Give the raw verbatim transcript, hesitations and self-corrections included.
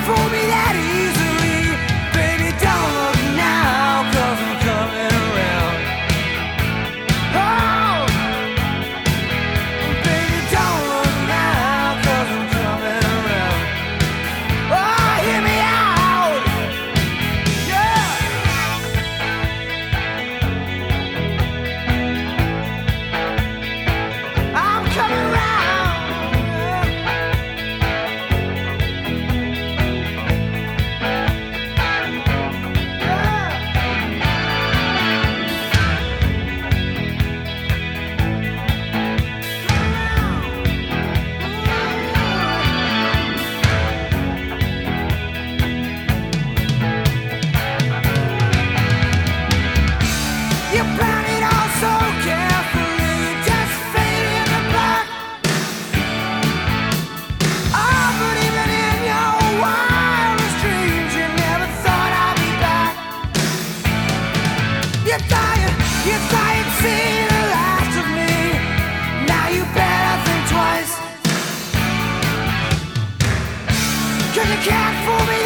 fool me that easily. Baby, don't look now, 'cause I'm coming around. Oh, baby, don't look now, 'cause I'm coming around. Oh, hear me out. Yeah. I'm coming around. You plan it all so carefully, just fade in the black. Oh, but even in your wildest dreams, you never thought I'd be back. You thought you, you thought you'd seen the last of me. Now you better think twice, 'cause you can't fool me